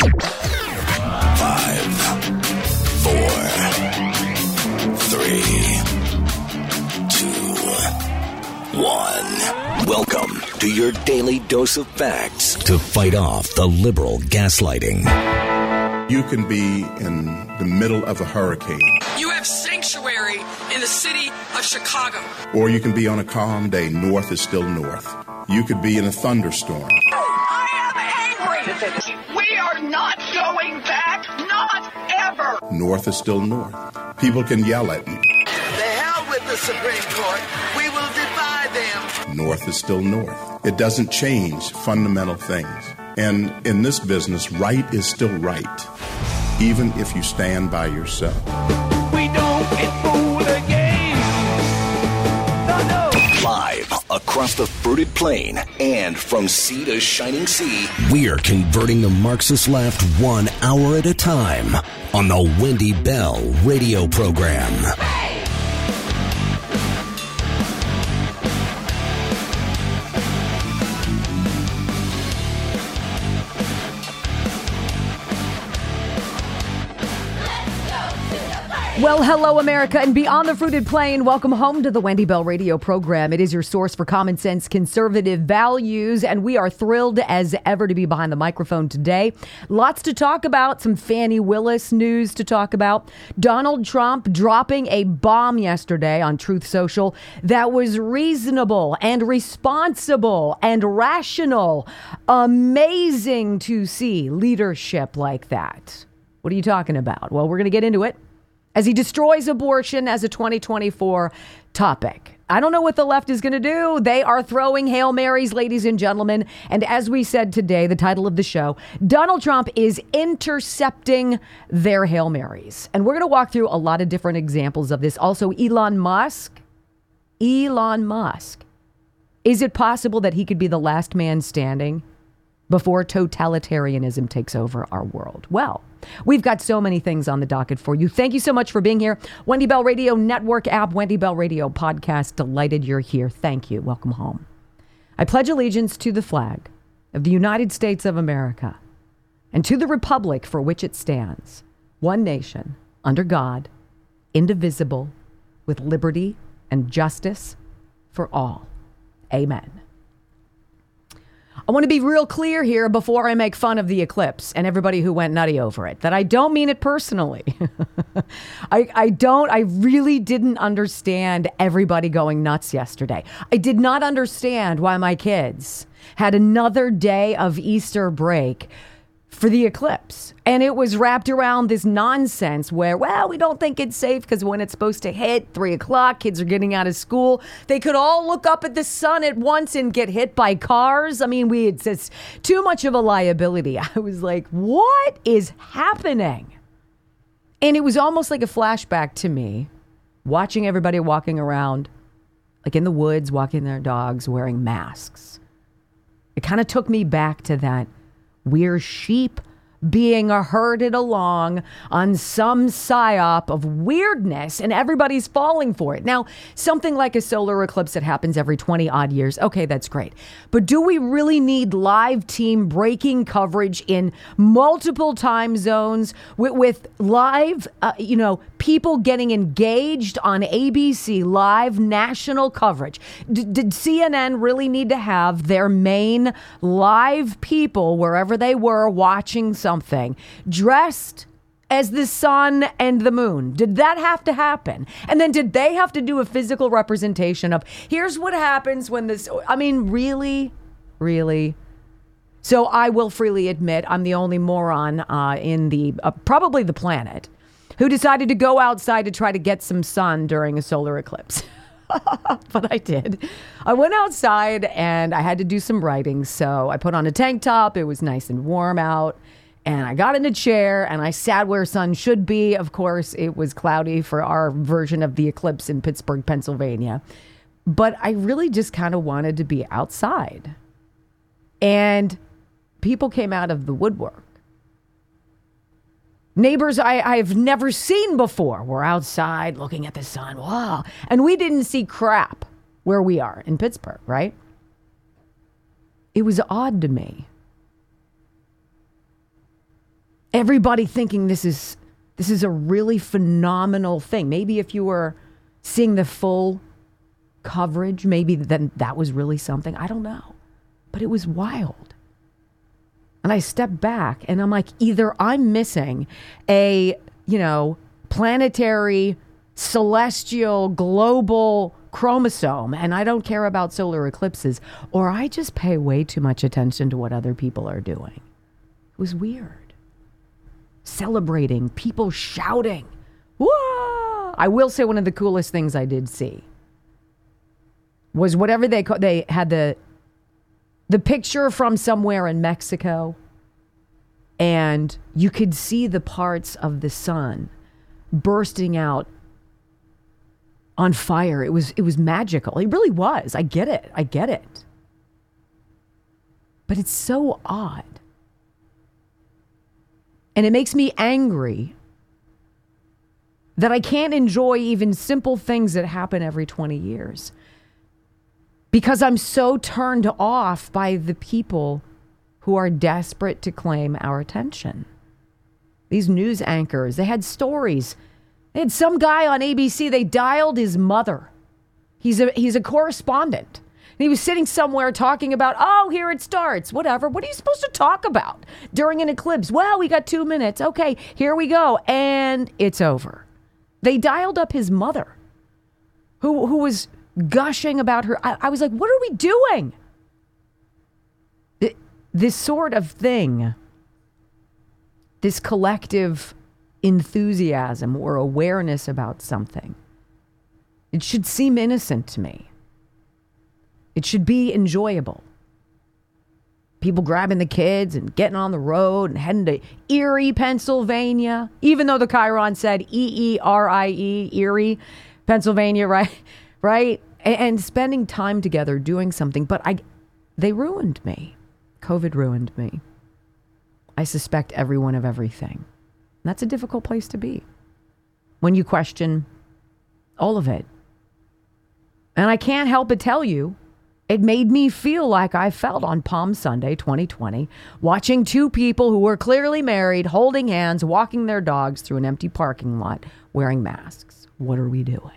5, 4, 3, 2, 1. Welcome to your daily dose of facts to fight off the liberal gaslighting. You can be in the middle of a hurricane. You have sanctuary in the city of Chicago. Or you can be on a calm day. North is still north. You could be in a thunderstorm. I am angry. We are not going back. Not ever. North is still north. People can yell at you. The hell with the Supreme Court. We will defy them. North is still north. It doesn't change fundamental things. And in this business, right is still right, even if you stand by yourself. We don't get fooled again. No. Live across the fruited plain and from sea to shining sea, we are converting the Marxist left 1 hour at a time on the Wendy Bell radio program. Well, hello, America, and beyond the fruited plain, welcome home to the Wendy Bell radio program. It is your source for common sense, conservative values, and we are thrilled as ever to be behind the microphone today. Lots to talk about, some Fani Willis news to talk about. Donald Trump dropping a bomb yesterday on Truth Social that was reasonable and responsible and rational. Amazing to see leadership like that. What are you talking about? Well, we're going to get into it as he destroys abortion as a 2024 topic. I don't know what the left is going to do. They are throwing Hail Marys, ladies and gentlemen. And as we said today, the title of the show, Donald Trump is intercepting their Hail Marys. And we're going to walk through a lot of different examples of this. Also, Elon Musk. Is it possible that he could be the last man standing before totalitarianism takes over our world? Well, we've got so many things on the docket for you. Thank you so much for being here. Wendy Bell Radio Network app, Wendy Bell Radio podcast. Delighted you're here. Thank you. Welcome home. I pledge allegiance to the flag of the United States of America and to the republic for which it stands, one nation, under God, indivisible, with liberty and justice for all. Amen. I want to be real clear here before I make fun of the eclipse and everybody who went nutty over it, that I don't mean it personally. I really didn't understand everybody going nuts yesterday. I did not understand why my kids had another day of Easter break for the eclipse. And it was wrapped around this nonsense where, well, we don't think it's safe because when it's supposed to hit 3 o'clock, kids are getting out of school. They could all look up at the sun at once and get hit by cars. I mean, it's just too much of a liability. I was like, what is happening? And it was almost like a flashback to me, watching everybody walking around, like in the woods, walking their dogs, wearing masks. It kind of took me back to that. We're sheep being herded along on some psyop of weirdness, and everybody's falling for it. Now, something like a solar eclipse that happens every 20 odd years, okay, that's great. But do we really need live team breaking coverage in multiple time zones with live, people getting engaged on ABC live national coverage? Did CNN really need to have their main live people, wherever they were watching something, dressed as the sun and the moon? Did that have to happen? And then did they have to do a physical representation of, here's what happens when this, really? So I will freely admit I'm the only moron in the, probably the planet, who decided to go outside to try to get some sun during a solar eclipse. But I did. I went outside and I had to do some writing. So I put on a tank top. It was nice and warm out. And I got in a chair and I sat where sun should be. Of course, it was cloudy for our version of the eclipse in Pittsburgh, Pennsylvania. But I really just kind of wanted to be outside. And people came out of the woodwork. Neighbors I've never seen before were outside looking at the sun. Wow. And we didn't see crap where we are in Pittsburgh, right? It was odd to me. Everybody thinking this is a really phenomenal thing. Maybe if you were seeing the full coverage, maybe then that was really something. I don't know. But it was wild. And I stepped back and I'm like, either I'm missing a, planetary, celestial, global chromosome, and I don't care about solar eclipses, or I just pay way too much attention to what other people are doing. It was weird. Celebrating, people shouting. Whoa! I will say one of the coolest things I did see was whatever they had the picture from somewhere in Mexico, and you could see the parts of the sun bursting out on fire. It was magical. It really was. I get it. But it's so odd. And it makes me angry that I can't enjoy even simple things that happen every 20 years. Because I'm so turned off by the people who are desperate to claim our attention. These news anchors, they had stories. They had some guy on ABC, they dialed his mother. He's a correspondent. And he was sitting somewhere talking about, oh, here it starts, whatever. What are you supposed to talk about during an eclipse? Well, we got 2 minutes. Okay, here we go. And it's over. They dialed up his mother, who was gushing about her. I was like, what are we doing? This sort of thing, this collective enthusiasm or awareness about something, it should seem innocent to me. It should be enjoyable. People grabbing the kids and getting on the road and heading to Erie, Pennsylvania, even though the Chiron said E-E-R-I-E, Erie, Pennsylvania, right? And spending time together doing something. But they ruined me. COVID ruined me. I suspect everyone of everything. And that's a difficult place to be when you question all of it. And I can't help but tell you, it made me feel like I felt on Palm Sunday 2020, watching two people who were clearly married, holding hands, walking their dogs through an empty parking lot, wearing masks. What are we doing?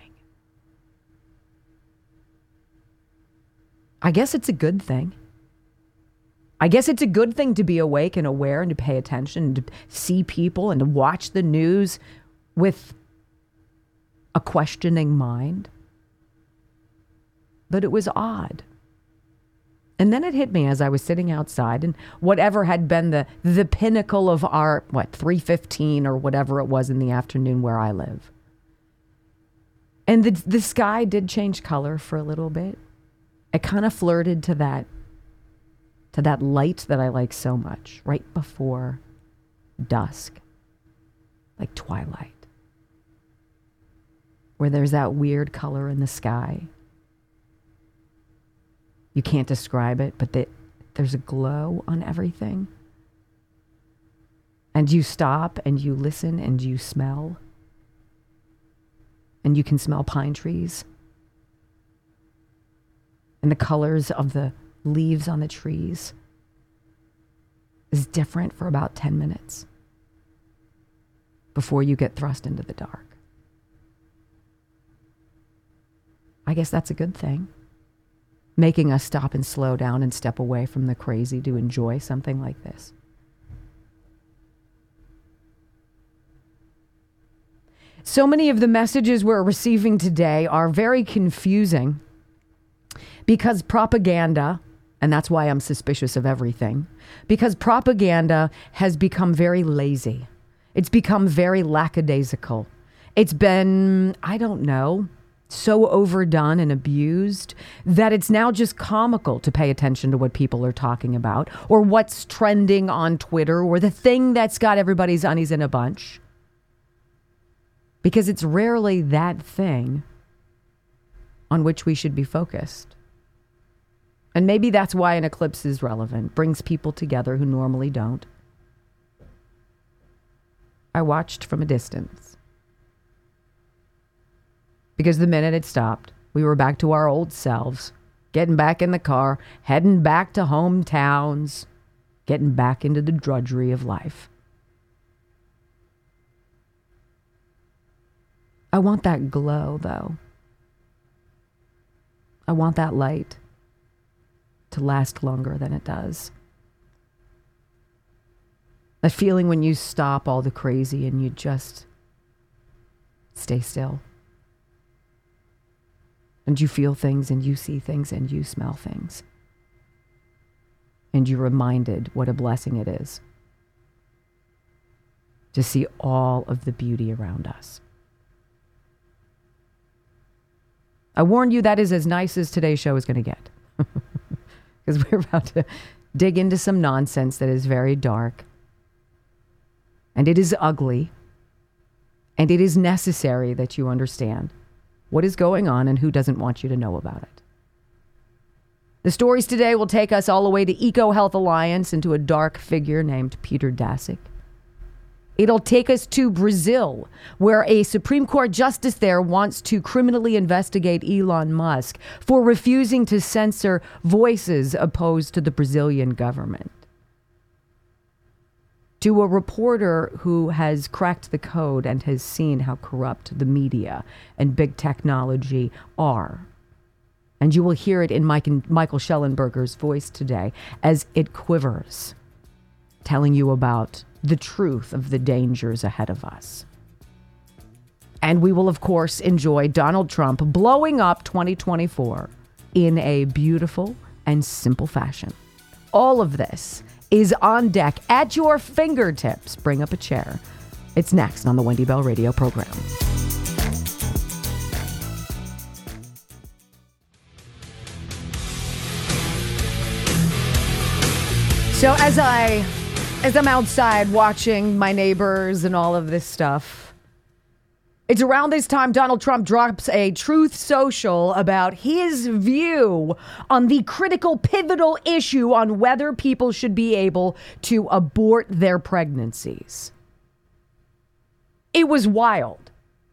I guess it's a good thing. I guess it's a good thing to be awake and aware and to pay attention and to see people and to watch the news with a questioning mind. But it was odd. And then it hit me as I was sitting outside, and whatever had been the pinnacle of our, 3:15 or whatever it was in the afternoon where I live. And the sky did change color for a little bit. It kind of flirted to that light that I like so much, right before dusk, like twilight, where there's that weird color in the sky. You can't describe it, but there's a glow on everything. And you stop and you listen and you smell. And you can smell pine trees. And the colors of the leaves on the trees is different for about 10 minutes before you get thrust into the dark. I guess that's a good thing. Making us stop and slow down and step away from the crazy to enjoy something like this. So many of the messages we're receiving today are very confusing because propaganda, and that's why I'm suspicious of everything, because propaganda has become very lazy. It's become very lackadaisical. It's been, so overdone and abused that it's now just comical to pay attention to what people are talking about or what's trending on Twitter or the thing that's got everybody's undies in a bunch. Because it's rarely that thing on which we should be focused. And maybe that's why an eclipse is relevant, brings people together who normally don't. I watched from a distance. Because the minute it stopped, we were back to our old selves, getting back in the car, heading back to hometowns, getting back into the drudgery of life. I want that glow, though. I want that light to last longer than it does. That feeling when you stop all the crazy and you just stay still. And you feel things and you see things and you smell things. And you're reminded what a blessing it is to see all of the beauty around us. I warned you that is as nice as today's show is going to get. Because we're about to dig into some nonsense that is very dark. And it is ugly. And it is necessary that you understand what is going on and who doesn't want you to know about it. The stories today will take us all the way to EcoHealth Alliance and to a dark figure named Peter Daszak. It'll take us to Brazil, where a Supreme Court justice there wants to criminally investigate Elon Musk for refusing to censor voices opposed to the Brazilian government. To a reporter who has cracked the code and has seen how corrupt the media and big technology are. And you will hear it in Michael Schellenberger's voice today as it quivers, telling you about the truth of the dangers ahead of us. And we will, of course, enjoy Donald Trump blowing up 2024 in a beautiful and simple fashion. All of this is on deck at your fingertips. Bring up a chair. It's next on the Wendy Bell Radio program. So as I'm outside watching my neighbors and all of this stuff, it's around this time Donald Trump drops a Truth Social about his view on the critical, pivotal issue on whether people should be able to abort their pregnancies. It was wild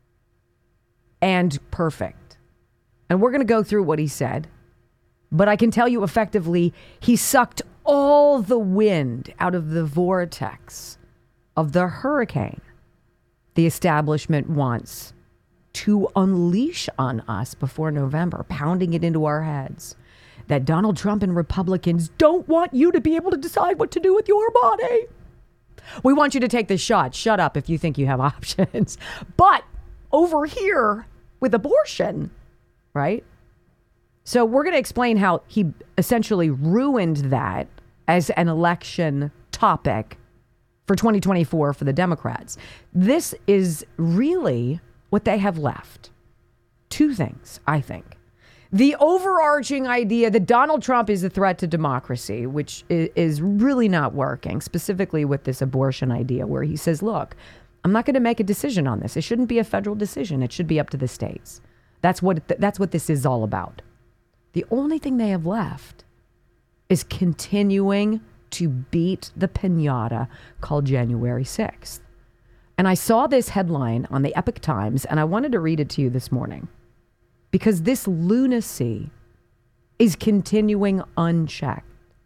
and perfect. And we're going to go through what he said. But I can tell you effectively, he sucked all the wind out of the vortex of the hurricane the establishment wants to unleash on us before November, pounding it into our heads that Donald Trump and Republicans don't want you to be able to decide what to do with your body. We want you to take this shot. Shut up if you think you have options. But over here with abortion, right? So we're going to explain how he essentially ruined that as an election topic for 2024 for the Democrats. This is really what they have left. Two things, I think. The overarching idea that Donald Trump is a threat to democracy, which is really not working, specifically with this abortion idea where he says, look, I'm not going to make a decision on this. It shouldn't be a federal decision. It should be up to the states. That's what this is all about. The only thing they have left is continuing to beat the piñata called January 6th. And I saw this headline on the Epoch Times, and I wanted to read it to you this morning because this lunacy is continuing unchecked.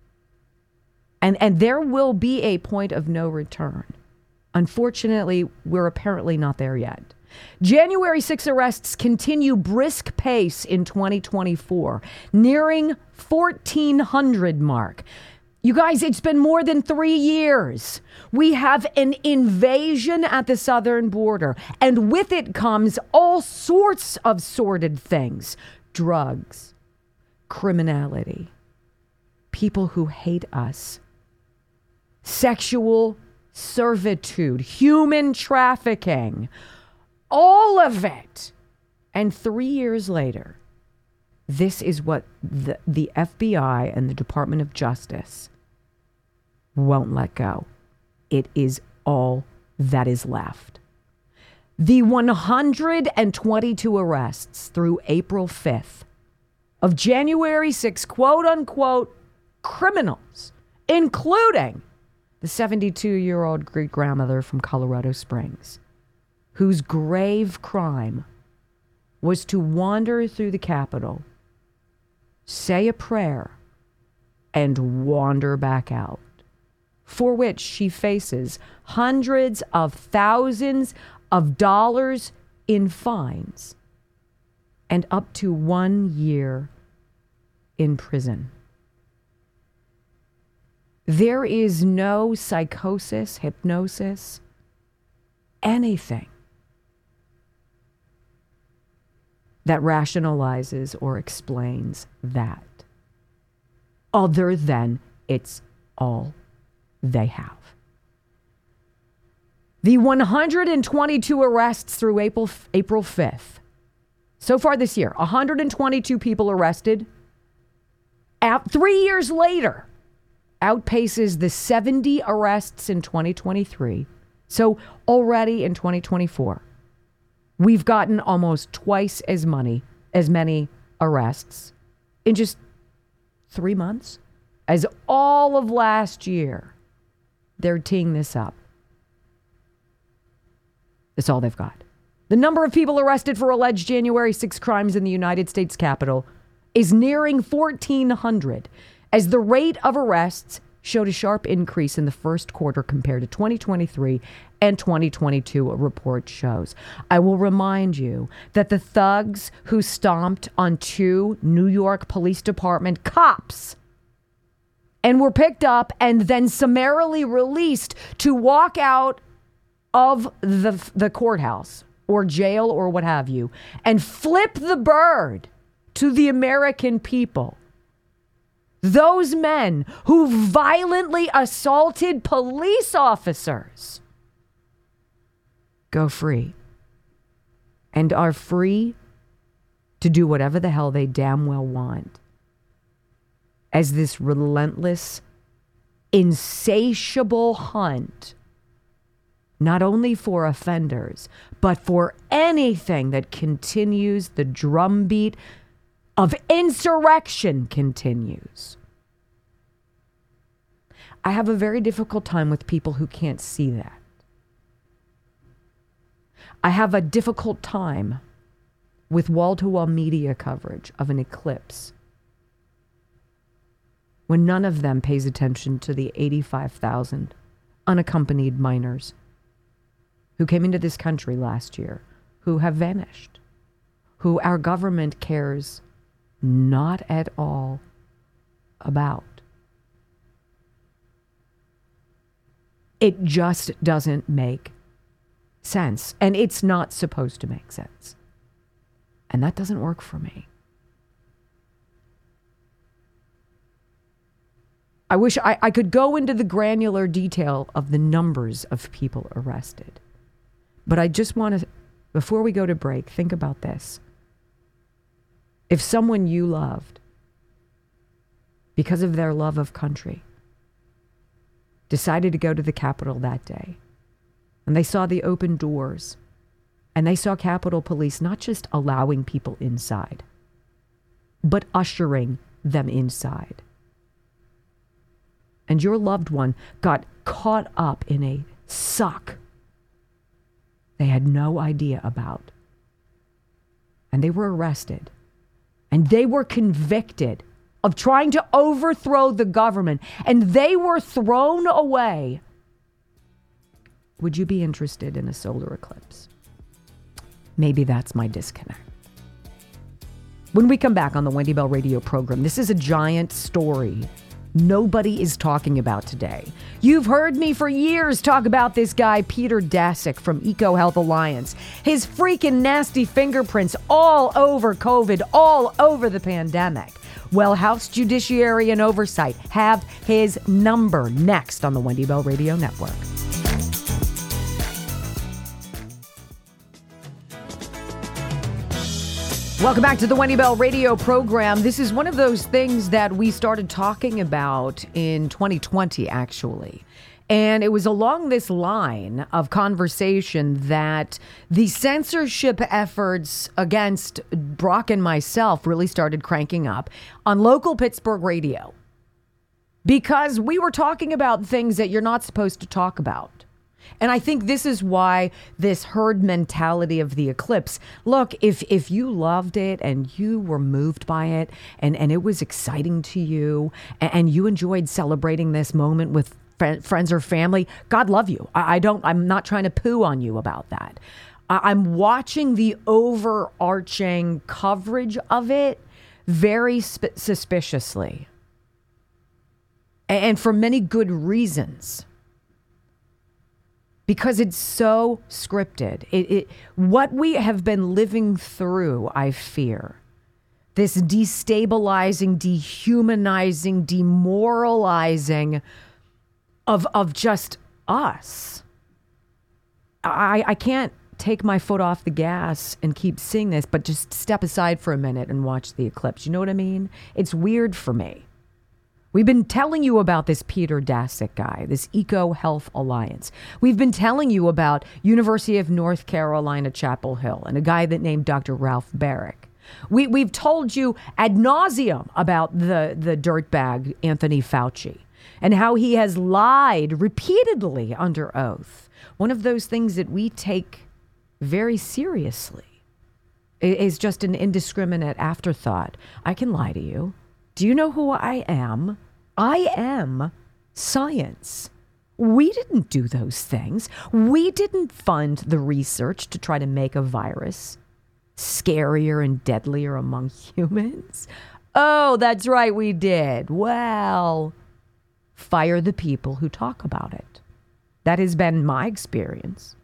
And there will be a point of no return. Unfortunately, we're apparently not there yet. January 6 arrests continue brisk pace in 2024, nearing 1,400 mark. You guys, it's been more than 3 years. We have an invasion at the southern border, and with it comes all sorts of sordid things. Drugs, criminality, people who hate us, sexual servitude, human trafficking, all of it. And 3 years later, this is what the FBI and the Department of Justice won't let go. It is all that is left. The 122 arrests through April 5th of January 6, quote unquote, criminals, including the 72-year-old great-grandmother from Colorado Springs, whose grave crime was to wander through the Capitol, say a prayer, and wander back out, for which she faces hundreds of thousands of dollars in fines and up to 1 year in prison. There is no psychosis, hypnosis, anything that rationalizes or explains that, other than it's all they have. The 122 arrests through April 5th. So far this year, 122 people arrested. 3 years later, outpaces the 70 arrests in 2023. So already in 2024, we've gotten almost twice as many arrests in just 3 months as all of last year. They're teeing this up. That's all they've got. The number of people arrested for alleged January 6 crimes in the United States Capitol is nearing 1,400, as the rate of arrests showed a sharp increase in the first quarter compared to 2023 and 2022, a report shows. I will remind you that the thugs who stomped on 2 New York Police Department cops and were picked up and then summarily released to walk out of the courthouse or jail or what have you and flip the bird to the American people. Those men who violently assaulted police officers go free and are free to do whatever the hell they damn well want, as this relentless, insatiable hunt, not only for offenders, but for anything that continues the drumbeat of insurrection continues. I have a very difficult time with people who can't see that. I have a difficult time with wall-to-wall media coverage of an eclipse when none of them pays attention to the 85,000 unaccompanied minors who came into this country last year, who have vanished, who our government cares not at all about. It just doesn't make sense. And it's not supposed to make sense. And that doesn't work for me. I wish I could go into the granular detail of the numbers of people arrested. But I just want to, before we go to break, think about this. If someone you loved, because of their love of country, decided to go to the Capitol that day, and they saw the open doors, and they saw Capitol Police not just allowing people inside, but ushering them inside, and your loved one got caught up in a suck they had no idea about, and they were arrested, and they were convicted of trying to overthrow the government, and they were thrown away, would you be interested in a solar eclipse? Maybe that's my disconnect. When we come back on the Wendy Bell radio program, this is a giant story nobody is talking about today. You've heard me for years talk about this guy, Peter Daszak from EcoHealth Alliance. His freaking nasty fingerprints all over COVID, all over the pandemic. Well, House Judiciary and Oversight have his number next on the Wendy Bell Radio Network. Welcome back to the Wendy Bell radio program. This is one of those things that we started talking about in 2020, actually. And it was along this line of conversation that the censorship efforts against Brock and myself really started cranking up on local Pittsburgh radio. Because we were talking about things that you're not supposed to talk about. And I think this is why this herd mentality of the eclipse. Look, if you loved it and you were moved by it and it was exciting to you and you enjoyed celebrating this moment with friends or family, God love you. I'm not trying to poo on you about that. I'm watching the overarching coverage of it very suspiciously. And for many good reasons. Because it's so scripted. What we have been living through, I fear, this destabilizing, dehumanizing, demoralizing of just us. I can't take my foot off the gas and keep seeing this, but just step aside for a minute and watch the eclipse. You know what I mean? It's weird for me. We've been telling you about this Peter Daszak guy, this Eco Health Alliance. We've been telling you about University of North Carolina, Chapel Hill, and a guy that named Dr. Ralph Baric. We've told you ad nauseum about the dirtbag Anthony Fauci and how he has lied repeatedly under oath. One of those things that we take very seriously is just an indiscriminate afterthought. I can lie to you. Do you know who I am? I am science. We didn't do those things. We didn't fund the research to try to make a virus scarier and deadlier among humans. Oh, that's right, we did. Well, fire the people who talk about it. That has been my experience.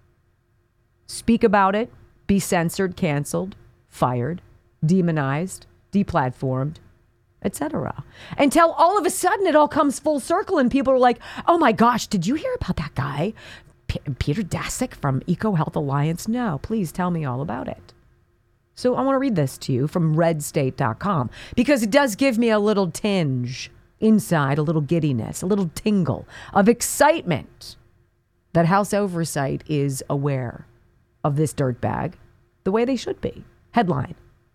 Speak about it, be censored, canceled, fired, demonized, deplatformed, etc. Until all of a sudden it all comes full circle and people are like, oh my gosh, did you hear about that guy, Peter Daszak from Eco Health Alliance? No, please tell me all about it. So I want to read this to you from redstate.com because it does give me a little tinge inside, a little giddiness, a little tingle of excitement that House Oversight is aware of this dirtbag the way they should be. Headline: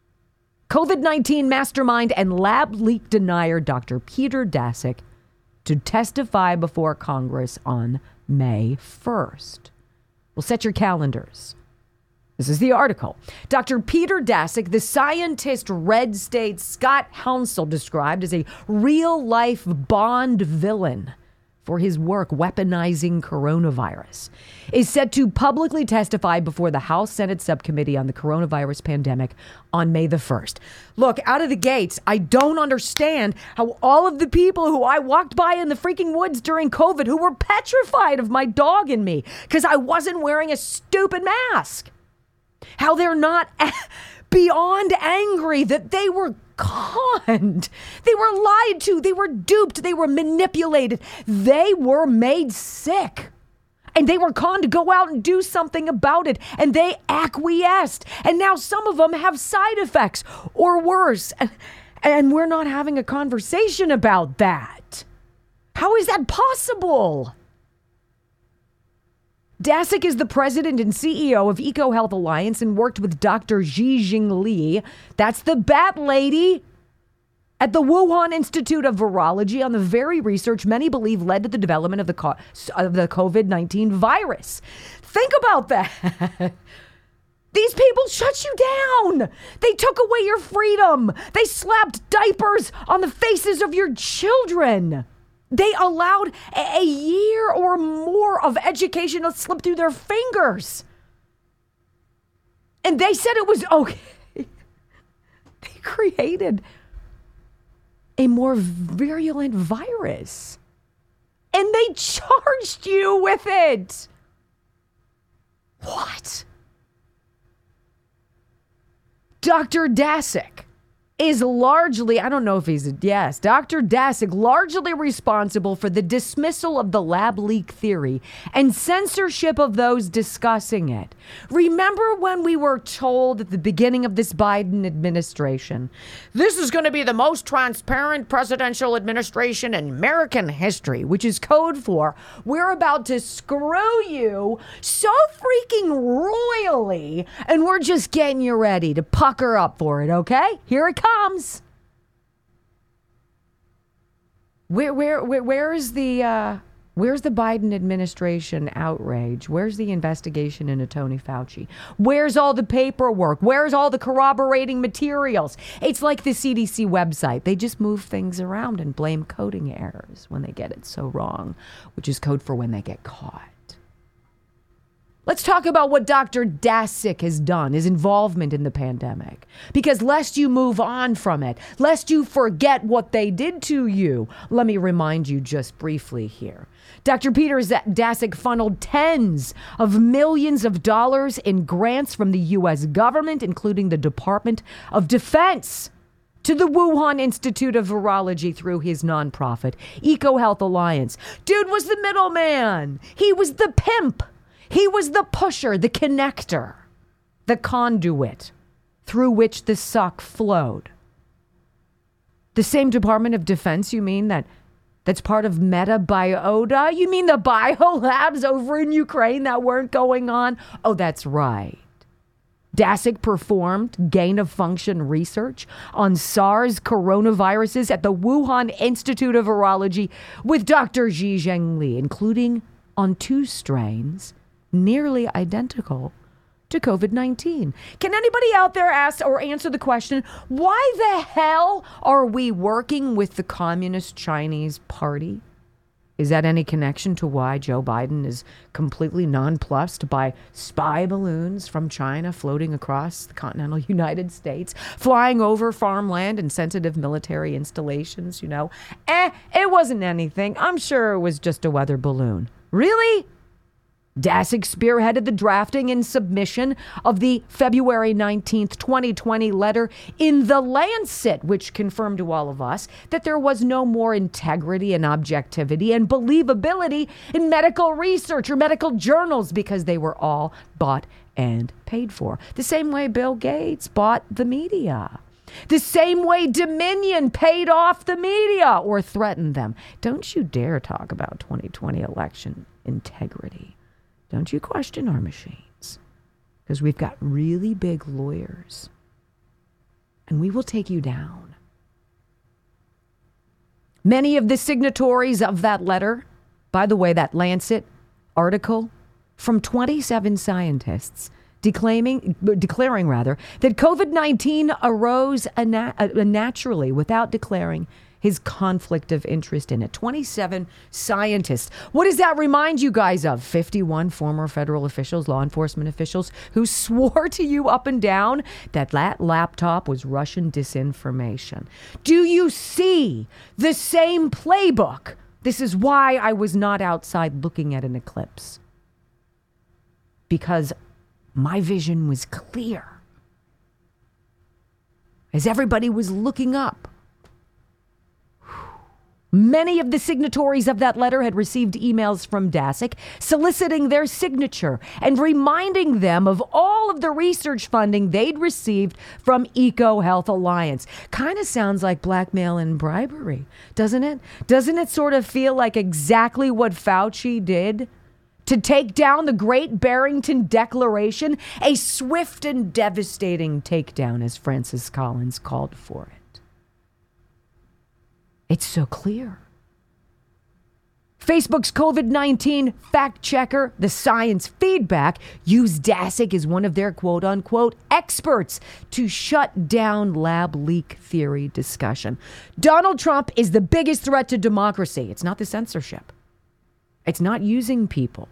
COVID-19 mastermind and lab leak denier Dr. Peter Daszak to testify before Congress on May 1st. Well, set your calendars. This is the article. Dr. Peter Daszak, the scientist Red State Scott Hounsel described as a real-life Bond villain for his work weaponizing coronavirus, is set to publicly testify before the House Senate Subcommittee on the Coronavirus Pandemic on May the 1st. Look, out of the gates, I don't understand how all of the people who I walked by in the freaking woods during COVID who were petrified of my dog and me because I wasn't wearing a stupid mask, how they're not beyond angry that they were conned. They were lied to. They were duped. They were manipulated. They were made sick. And they were conned to go out and do something about it. And they acquiesced. And now some of them have side effects or worse. And we're not having a conversation about that. How is that possible? Daszak is the president and CEO of Eco Health Alliance and worked with Dr. Zhijing Li. That's the bat lady at the Wuhan Institute of Virology on the very research many believe led to the development of the COVID-19 virus. Think about that. These people shut you down. They took away your freedom. They slapped diapers on the faces of your children. They allowed a year or more of education to slip through their fingers. And they said it was okay. They created a more virulent virus. And they charged you with it. What? Dr. Daszak is largely, I don't know if he's Dr. Daszak, largely responsible for the dismissal of the lab leak theory and censorship of those discussing it. Remember when we were told at the beginning of this Biden administration, this is going to be the most transparent presidential administration in American history, which is code for we're about to screw you so freaking royally, and we're just getting you ready to pucker up for it, okay? Here it comes. Where's the Biden administration outrage? Where's the investigation into Tony Fauci? Where's all the paperwork? Where's all the corroborating materials? It's like the CDC website. They just move things around and blame coding errors when they get it so wrong, which is code for when they get caught. Let's talk about what Dr. Daszak has done, his involvement in the pandemic. Because lest you move on from it, lest you forget what they did to you, let me remind you just briefly here. Dr. Peter Daszak funneled tens of millions of dollars in grants from the U.S. government, including the Department of Defense, to the Wuhan Institute of Virology through his nonprofit, EcoHealth Alliance. Dude was the middleman. He was the pimp. He was the pusher, the connector, the conduit through which the suck flowed. The same Department of Defense, you mean, that's part of Meta Biota? You mean the biolabs over in Ukraine that weren't going on? Oh, that's right. Daszak performed gain-of-function research on SARS coronaviruses at the Wuhan Institute of Virology with Dr. Ji Zhengli, including on 2 strains nearly identical to COVID-19. Can anybody out there ask or answer the question, why the hell are we working with the Communist Chinese Party? Is that any connection to why Joe Biden is completely nonplussed by spy balloons from China floating across the continental United States, flying over farmland and sensitive military installations, you know? It wasn't anything. I'm sure it was just a weather balloon. Really? Daszak spearheaded the drafting and submission of the February 19th, 2020 letter in The Lancet, which confirmed to all of us that there was no more integrity and objectivity and believability in medical research or medical journals because they were all bought and paid for. The same way Bill Gates bought the media. The same way Dominion paid off the media or threatened them. Don't you dare talk about 2020 election integrity. Don't you question our machines, because we've got really big lawyers, and we will take you down. Many of the signatories of that letter, by the way, that Lancet article from 27 scientists declaring that COVID-19 arose naturally without declaring his conflict of interest in it. 27 scientists. What does that remind you guys of? 51 former federal officials, law enforcement officials, who swore to you up and down that laptop was Russian disinformation. Do you see the same playbook? This is why I was not outside looking at an eclipse. Because my vision was clear. As everybody was looking up, many of the signatories of that letter had received emails from Daszak soliciting their signature and reminding them of all of the research funding they'd received from EcoHealth Alliance. Kind of sounds like blackmail and bribery, doesn't it? Doesn't it sort of feel like exactly what Fauci did to take down the Great Barrington Declaration, a swift and devastating takedown, as Francis Collins called for it? It's so clear. Facebook's COVID-19 fact checker, The Science Feedback, used Daszak as one of their quote-unquote experts to shut down lab leak theory discussion. Donald Trump is the biggest threat to democracy. It's not the censorship. It's not using people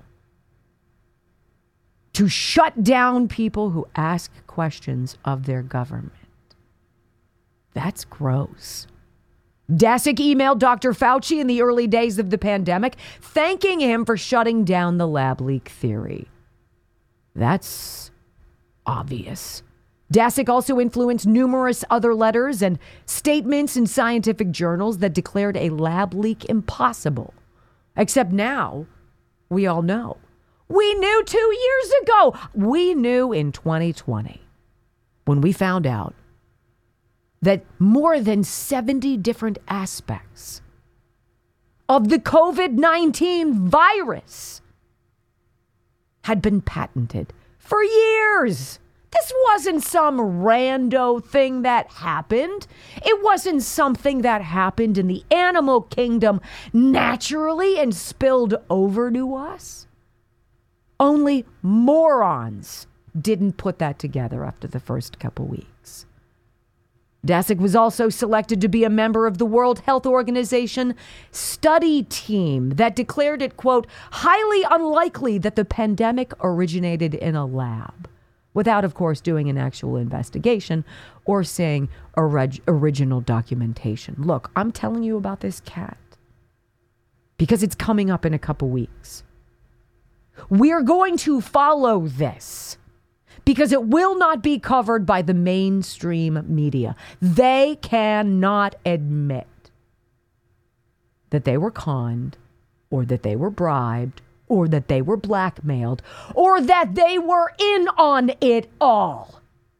to shut down people who ask questions of their government. That's gross. Daszak emailed Dr. Fauci in the early days of the pandemic, thanking him for shutting down the lab leak theory. That's obvious. Daszak also influenced numerous other letters and statements in scientific journals that declared a lab leak impossible. Except now, we all know. We knew 2 years ago. We knew in 2020 when we found out that more than 70 different aspects of the COVID-19 virus had been patented for years. This wasn't some rando thing that happened. It wasn't something that happened in the animal kingdom naturally and spilled over to us. Only morons didn't put that together after the first couple weeks. Daszak was also selected to be a member of the World Health Organization study team that declared it, quote, highly unlikely that the pandemic originated in a lab, without, of course, doing an actual investigation or saying original documentation. Look, I'm telling you about this cat because it's coming up in a couple weeks. We're going to follow this because it will not be covered by the mainstream media. They cannot admit that they were conned or that they were bribed or that they were blackmailed or that they were in on it all.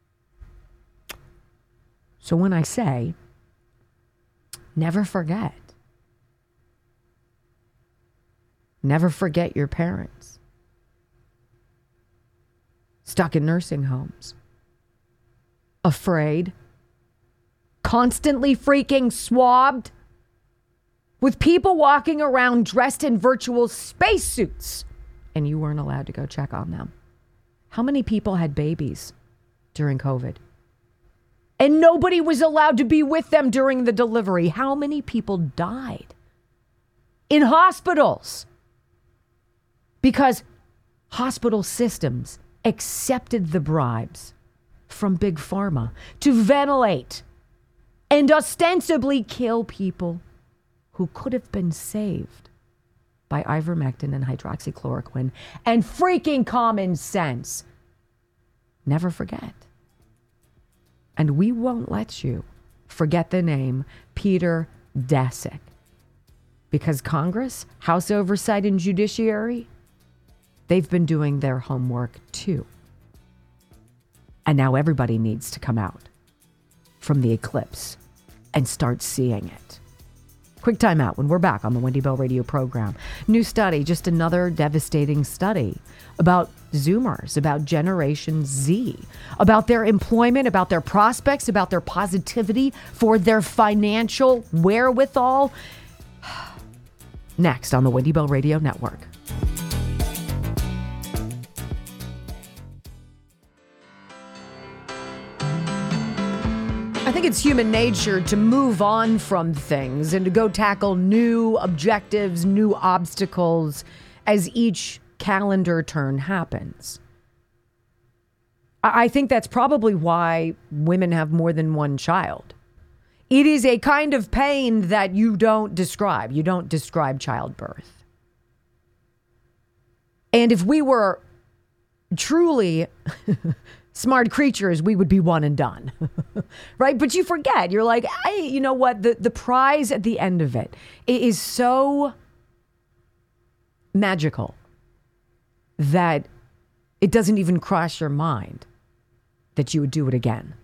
So when I say, never forget your parents stuck in nursing homes, afraid, constantly freaking swabbed, with people walking around dressed in virtual spacesuits, and you weren't allowed to go check on them. How many people had babies during COVID? And nobody was allowed to be with them during the delivery. How many people died in hospitals? Because hospital systems accepted the bribes from Big Pharma to ventilate and ostensibly kill people who could have been saved by ivermectin and hydroxychloroquine and freaking common sense. Never forget. And we won't let you forget the name Peter Daszak, because Congress, House Oversight and Judiciary, they've been doing their homework too. And now everybody needs to come out from the eclipse and start seeing it. Quick time out when we're back on the Wendy Bell Radio program. New study, just another devastating study about Zoomers, about Generation Z, about their employment, about their prospects, about their positivity for their financial wherewithal. Next on the Wendy Bell Radio Network. I think it's human nature to move on from things and to go tackle new objectives, new obstacles as each calendar turn happens. I think that's probably why women have more than one child. It is a kind of pain that you don't describe. You don't describe childbirth. And if we were truly smart creatures, we would be one and done, right? But you forget. You're like, hey, you know what? The prize at the end of it is so magical that it doesn't even cross your mind that you would do it again.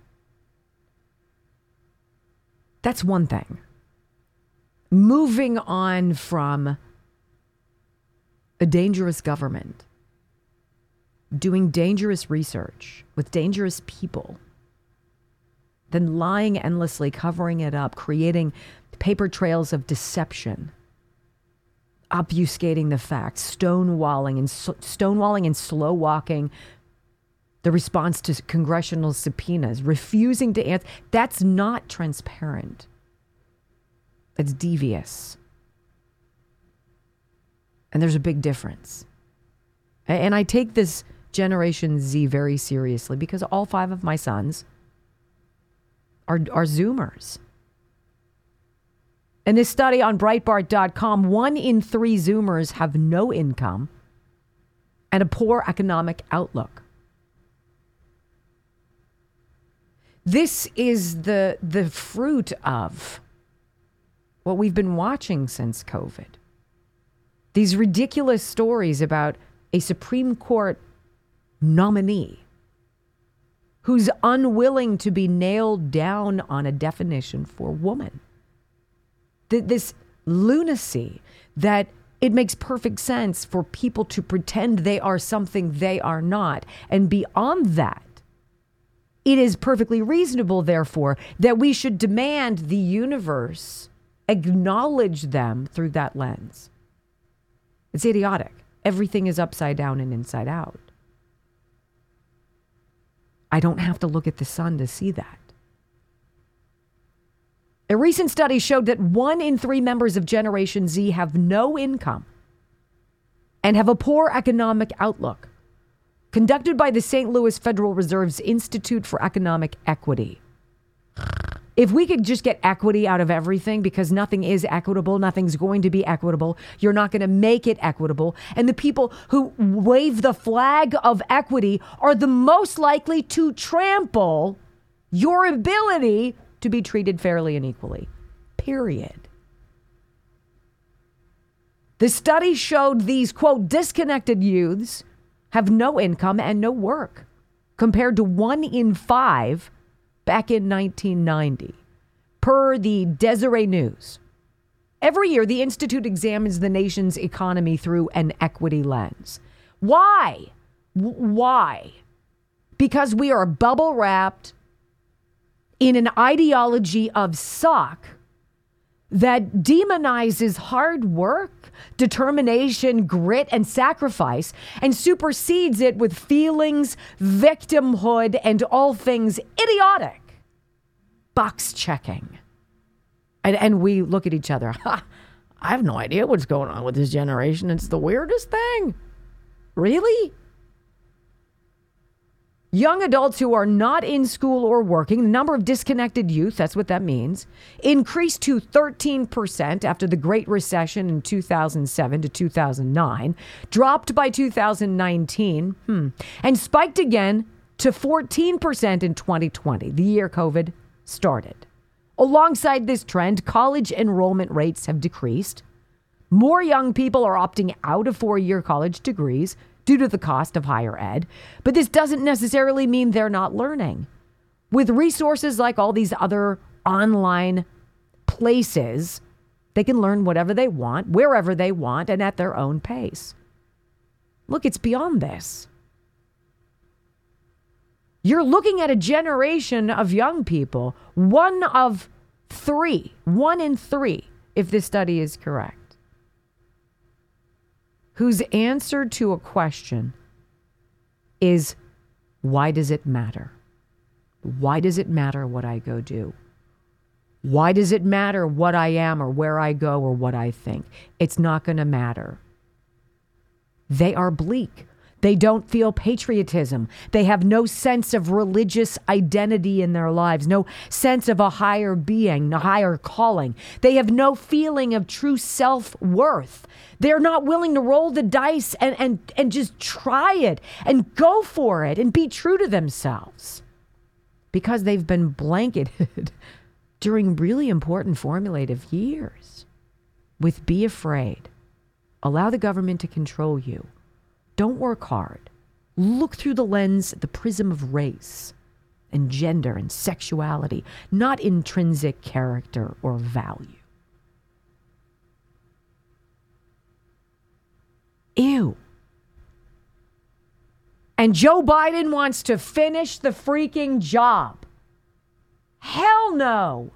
That's one thing. Moving on from a dangerous government, doing dangerous research with dangerous people, then lying endlessly, covering it up, creating paper trails of deception, obfuscating the facts, stonewalling and slow walking the response to congressional subpoenas, refusing to answer. That's not transparent. That's devious. And there's a big difference. And I take this Generation Z very seriously because all 5 of my sons are Zoomers. In this study on Breitbart.com, 1 in 3 Zoomers have no income and a poor economic outlook. This is the fruit of what we've been watching since COVID. These ridiculous stories about a Supreme Court nominee who's unwilling to be nailed down on a definition for woman. This lunacy that it makes perfect sense for people to pretend they are something they are not. And beyond that, it is perfectly reasonable, therefore, that we should demand the universe acknowledge them through that lens. It's idiotic. Everything is upside down and inside out. I don't have to look at the sun to see that. A recent study showed that 1 in 3 members of Generation Z have no income and have a poor economic outlook. Conducted by the St. Louis Federal Reserve's Institute for Economic Equity. If we could just get equity out of everything, because nothing is equitable, nothing's going to be equitable, you're not going to make it equitable. And the people who wave the flag of equity are the most likely to trample your ability to be treated fairly and equally. Period. The study showed these, quote, disconnected youths have no income and no work, compared to 1 in 5 back in 1990, per the Deseret News. Every year, the Institute examines the nation's economy through an equity lens. Why? Why? Because we are bubble wrapped in an ideology of suck that demonizes hard work, determination, grit, and sacrifice, and supersedes it with feelings, victimhood, and all things idiotic. Box checking. And we look at each other. I have no idea what's going on with this generation. It's the weirdest thing. Really? Young adults who are not in school or working, the number of disconnected youth, that's what that means, increased to 13% after the Great Recession in 2007 to 2009, dropped by 2019, and spiked again to 14% in 2020, the year COVID started. Alongside this trend, college enrollment rates have decreased. More young people are opting out of 4-year college degrees due to the cost of higher ed. But this doesn't necessarily mean they're not learning. With resources like all these other online places, they can learn whatever they want, wherever they want, and at their own pace. Look, it's beyond this. You're looking at a generation of young people, 1 in 3, if this study is correct, whose answer to a question is, why does it matter? Why does it matter what I go do? Why does it matter what I am or where I go or what I think? It's not going to matter. They are bleak. They don't feel patriotism. They have no sense of religious identity in their lives, no sense of a higher being, a higher calling. They have no feeling of true self-worth. They're not willing to roll the dice and just try it and go for it and be true to themselves because they've been blanketed during really important formative years with be afraid. Allow the government to control you. Don't work hard. Look through the lens, the prism of race and gender and sexuality, not intrinsic character or value. Ew. And Joe Biden wants to finish the freaking job. Hell no.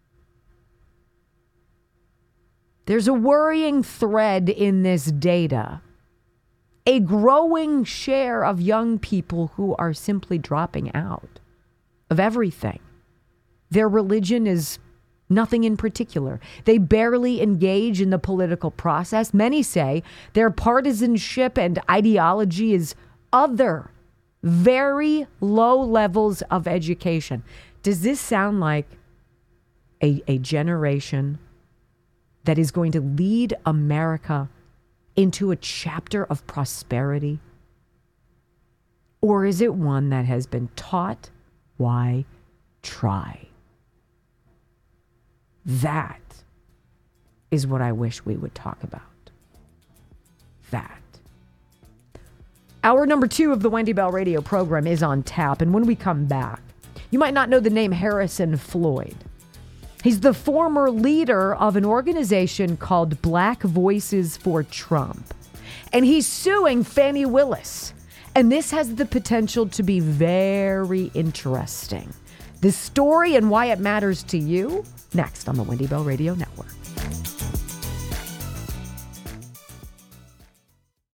There's a worrying thread in this data. A growing share of young people who are simply dropping out of everything. Their religion is nothing in particular. They barely engage in the political process. Many say their partisanship and ideology is other, very low levels of education. Does this sound like a generation that is going to lead America into a chapter of prosperity? Or is it one that has been taught, why try? That is what I wish we would talk about. That. Hour number 2 of the Wendy Bell radio program is on tap. And when we come back, you might not know the name Harrison Floyd. He's the former leader of an organization called Black Voices for Trump. And he's suing Fani Willis. And this has the potential to be very interesting. The story and why it matters to you, next on the Wendy Bell Radio Network.